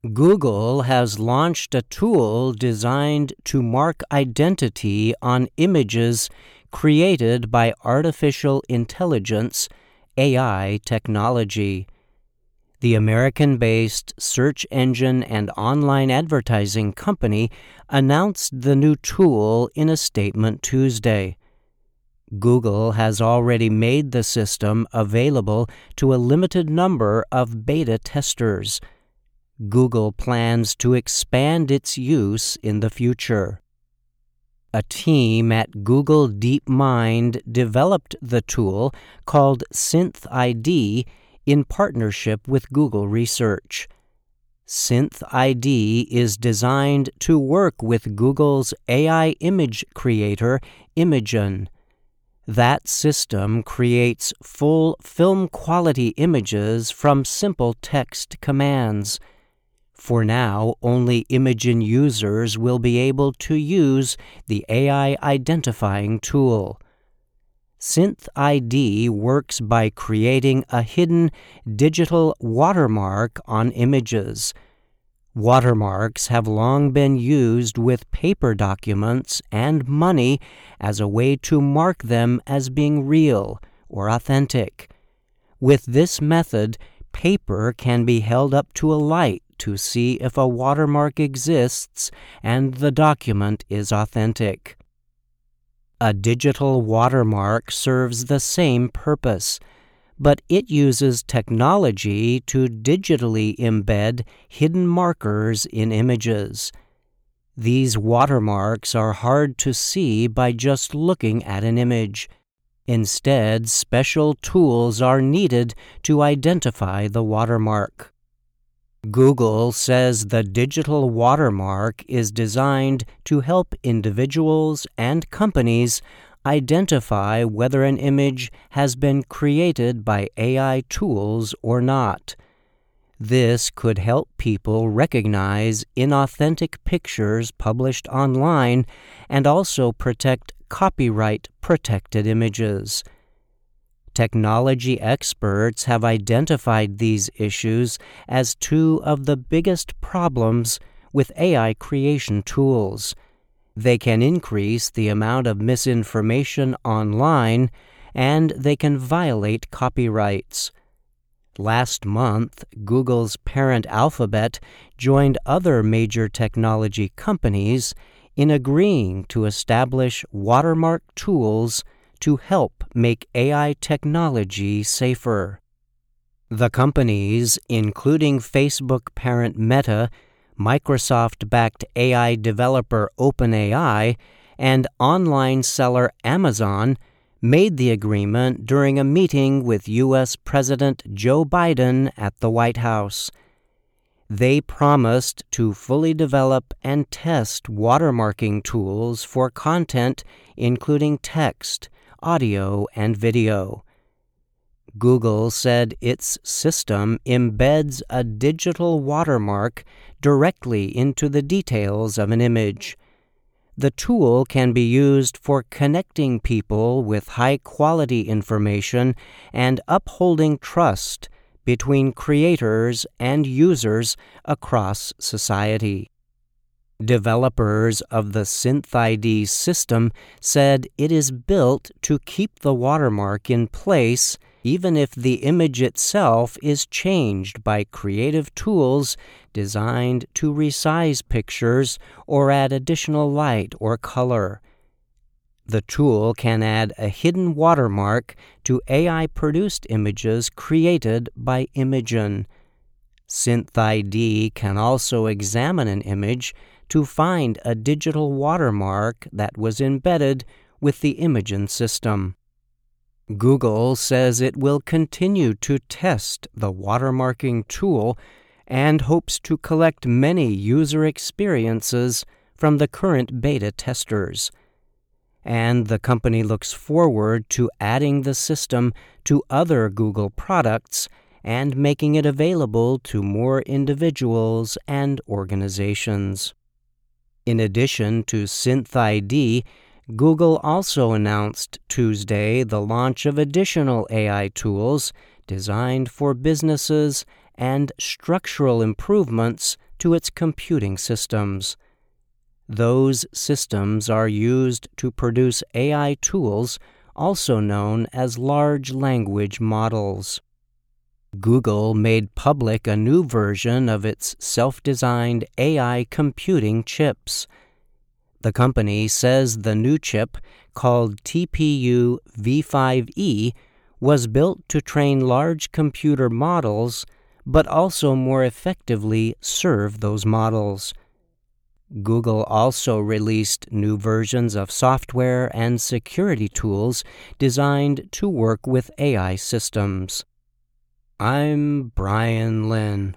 Google has launched a tool designed to mark identity on images created by artificial intelligence, AI technology. The American-based search engine and online advertising company announced the new tool in a statement Tuesday. Google has already made the system available to a limited number of beta testers. Google plans to expand its use in the future. A team at Google DeepMind developed the tool called SynthID in partnership with Google Research. SynthID is designed to work with Google's AI image creator, Imagen. That system creates full film-quality images from simple text commands. For now, only Imagen users will be able to use the AI identifying tool. SynthID works by creating a hidden digital watermark on images. Watermarks have long been used with paper documents and money as a way to mark them as being real or authentic. With this method, paper can be held up to a light to see if a watermark exists and the document is authentic. A digital watermark serves the same purpose, but it uses technology to digitally embed hidden markers in images. These watermarks are hard to see by just looking at an image. Instead, special tools are needed to identify the watermark. Google says the digital watermark is designed to help individuals and companies identify whether an image has been created by AI tools or not. This could help people recognize inauthentic pictures published online and also protect copyright-protected images. Technology experts have identified these issues as two of the biggest problems with AI creation tools. They can increase the amount of misinformation online, and they can violate copyrights. Last month, Google's parent Alphabet joined other major technology companies in agreeing to establish watermark tools to help make AI technology safer. The companies, including Facebook parent Meta, Microsoft-backed AI developer OpenAI, and online seller Amazon, made the agreement during a meeting with U.S. President Joe Biden at the White House. They promised to fully develop and test watermarking tools for content including text, audio, and video. Google said its system embeds a digital watermark directly into the details of an image. The tool can be used for connecting people with high-quality information and upholding trust between creators and users across society. Developers of the SynthID system said it is built to keep the watermark in place even if the image itself is changed by creative tools designed to resize pictures or add additional light or color. The tool can add a hidden watermark to AI-produced images created by Imagen. SynthID can also examine an image to find a digital watermark that was embedded with the Imagen system. Google says it will continue to test the watermarking tool and hopes to collect many user experiences from the current beta testers. And the company looks forward to adding the system to other Google products and making it available to more individuals and organizations. In addition to SynthID, Google also announced Tuesday the launch of additional AI tools designed for businesses and structural improvements to its computing systems. Those systems are used to produce AI tools, also known as large language models. Google made public a new version of its self-designed AI computing chips. The company says the new chip, called TPU v5e, was built to train large computer models, but also more effectively serve those models. Google also released new versions of software and security tools designed to work with AI systems. I'm Brian Lynn.